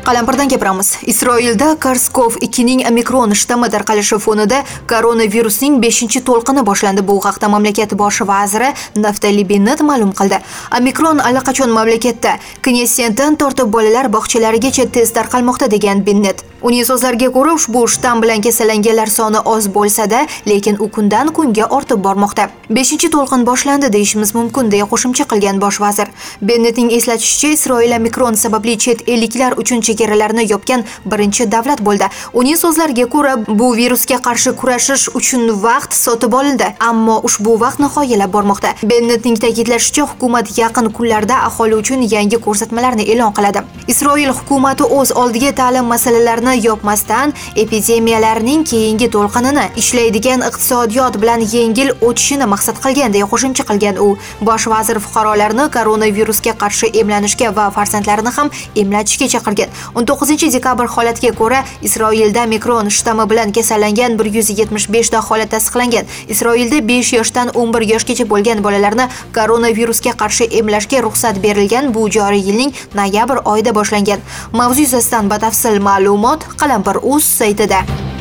Qalampirdan gapiramiz. Isroilda SARS-CoV-2 ning omikron shtammi tarqalishi fonida koronavirusning 5-to'lqini boshlandi. Bu haqda mamlakat bosh vaziri Naftali Bennett ma'lum qildi. Omikron allaqachon mamlakatda Knessetdan tortib bolalar bog'chalarigacha tez tarqalmoqda degan Bennett. Uning so'zlariga ko'ra, ushbu shtamm bilan kasallanganlar soni oz bo'lsa-da, lekin u kundan kunga ortib bormoqda. 5-to'lqin boshlandi deyishimiz mumkin, deya qo'shimcha qilgan bosh vazir. Bennettning eslatishicha, Isroil omikron sababli chet elliklar uchun chegaralarni yopgan birinchi davlat bo'ldi. Uning so'zlariga ko'ra, bu virusga qarshi kurashish uchun vaqt sotib olindi, ammo ushbu vaqt nihoyalab bormoqda. Bennettning ta'kidlashicha, hukumat yaqin kunlarda aholi uchun yangi ko'rsatmalarni e'lon qiladi. Isroil hukumati o'z oldiga ta'lim masalalarini yopmasdan epidemiyalarning keyingi to'lqinini ishlaydigan iqtisodiyot bilan yengil o'tishini maqsad qilgan, deya qo'shimcha qilgan u. Bosh vazir fuqarolarni koronavirusga qarshi emlanishga va farzandlarini ham emlatishga chaqirgan. 19-dekabr holatiga ko'ra, Isroilda omikron shtammi bilan kasallangan 175 ta holat tasdiqlangan. Isroilda 5 yoshdan 11 yoshgacha bo'lgan bolalarni koronavirusga qarshi emlashga ruxsat berilgan. Bu joriy yilning noyabr oyida boshlangan. Mavzu yuzasidan batafsil ma'lumot Qalampir.uz saytida.